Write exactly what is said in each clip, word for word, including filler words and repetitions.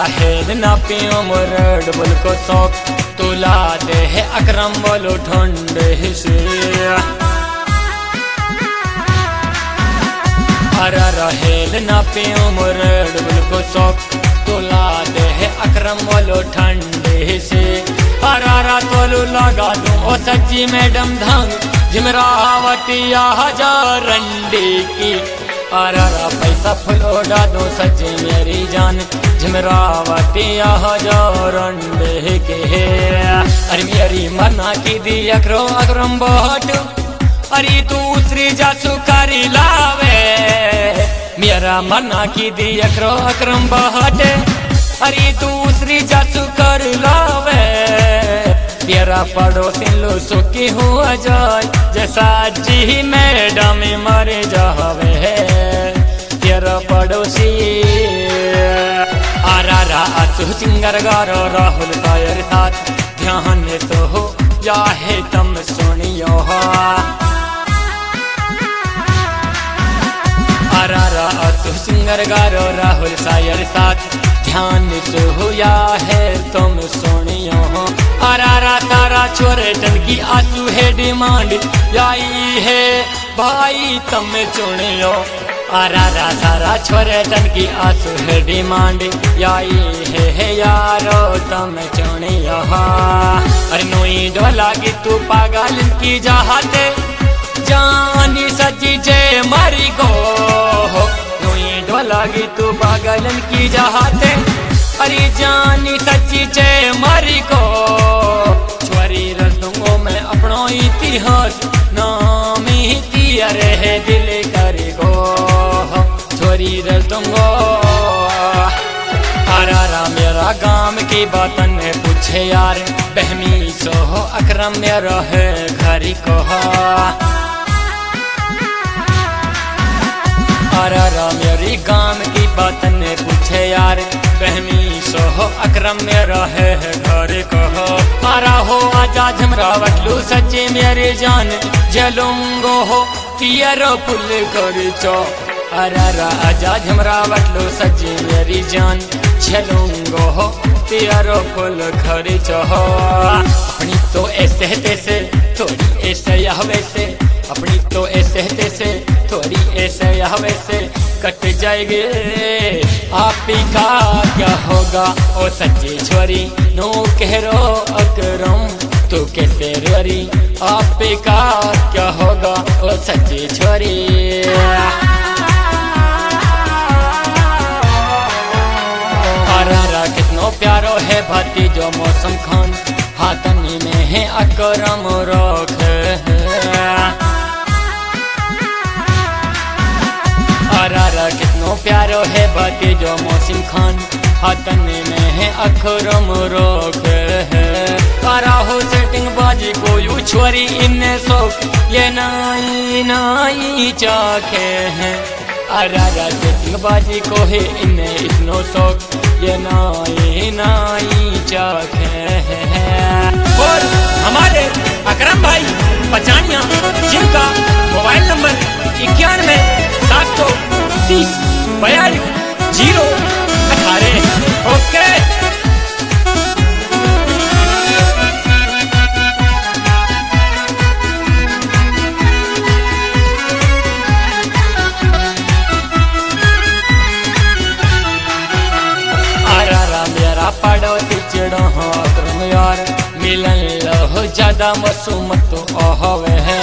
राहेल ना पियो मुरड बुल को शौक तुला दे है अकरम बोलो ठंडे से अरा राहेल ना पियो मुरड बुल को शौक तुला दे है अकरम बोलो ठंडे से अरारा तोलू लगा दूं ओ सच्ची मैडम धंग जिमरावटिया हजार रंडी की अरारा पैसा फुलोड़ा दो सच्ची मेरी जान झिमरावटिया हजार रंडे के अरे मेरी मना की दी अकरो अकरम बहुत अरे दूसरी जासू करी लावे मेरा मना की दी अकरो अकरम बहुत अरे दूसरी जासू कर लावे तेरा पड़ोसी लो सुखी हुआ जाए जैसा जी मैडम मरे जावे तेरा पड़ोसी आरा रा तू सिंगर गारो राहुल तायर साथ ध्यान तो हो या है तुम सुनियो आरा रा तू सिंगर गारो राहुल तायर साथ ध्यान तो हो या है तुम सुनियो अरारा तारा छोरे टन की आंसू है डिमांड आई है भाई तुम चुनियो अरारा तारा छोरे टन की आंसू है डिमांड आई है, है यारो तुम चुनियो अरे नोई डोला की तू पागल की चाहते जानी सची जय मरी गो नोई डोला की तू पागल की चाहते अरे जानी सच्ची जय मरी को छोरी रसूंगो मैं अपनो इतिहास नाम ही तिया रहे दिल करी गो छोरी रसूंगो अरारा मेरा गांव की बातन है पूछे यार बहमी सो हो अकरम मेरा है घरी को अरारा मेरी गांव की बातन है पूछे यार बहमी सो हो अकरम मेरा है घर कहो मारा हो आजा झमरावट लू सच्ची मेरी जान जलूंगो हो तियरो पुल कर चो अरारा आजा झमरावट लू सच्ची मेरी जान जलूंगो हो तियरो पुल कर चो अपनी तो ऐसे तैसे थोड़ी ऐसे या वैसे अपनी तो ऐसे तैसे थोड़ी ऐसे या वैसे कट जाएंगे आप ही का क्या होगा ओ सच्ची छोरी नो कह रो अकरम तू कैसे रोरी आप ही का क्या होगा ओ सच्ची छोरी अरारा कितनो प्यारो है भाती जो मौसम खान हाथनी में है अकरम रोक अरारा कितनो प्यारो है बाकी जो मौसम खान हाथन में है अकरम रोक तारा हो सेटिंग बाजी को यू छोरी इन्ने शौक ये नाई नाई चाखे हैं अरारा सेटिंग बाजी को है इन्ने इतनो शौक ये नाई नाई चाखे हैं और हमारे अकरम भाई पचानिया जिनका मोबाइल नंबर इक्यानवे सात सौ तीस बयालीस जीरो अठारह ओके अरारा मेरा पड़ोसी चिड़ो हो अकरम यार मिलन लो ज्यादा मसूमत तो ओहवे है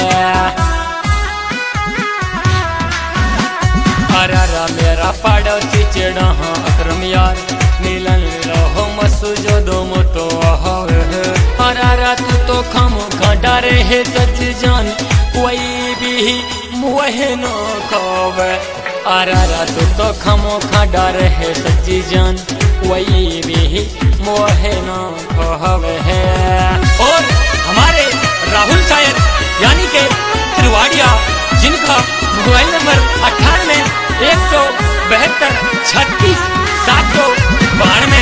अरारा मेरा पड़ोसी चिड़ा हाँ अकरम यार मिलन रहो मसू जो दो मोतो अरारा तू तो खम खड़ा रहे सच जान कोई भी मुहे नो खोवे अरारा तू तो खमो खड़ा रहे सच्ची जान कोई भी मुहे नो खोवे और हमारे राहुल शायर यानी के त्रिवाड़िया जिनका मोबाइल नंबर अट्ठानवे एक सौ बहत्तर छत्तीस सात सौ बानवे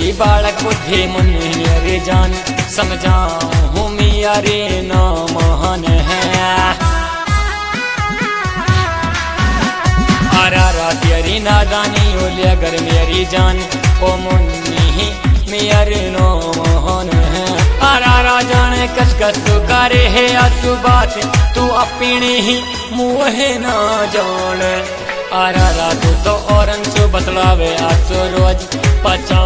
तेरी बालक बुद्धि मुन्नी मेरी जान, समझाऊं हूँ मिया रे ना महान है। आरा तेरी नादानी ओले अगर मेरी जान, ओ मुन्नी मिया रे नो महान है। आरा जाने कस कस करे है आसू बात, तू अपनी ही मुँह ना जान। आरा तू तो औरन सु बतलावे आसो रोज पचा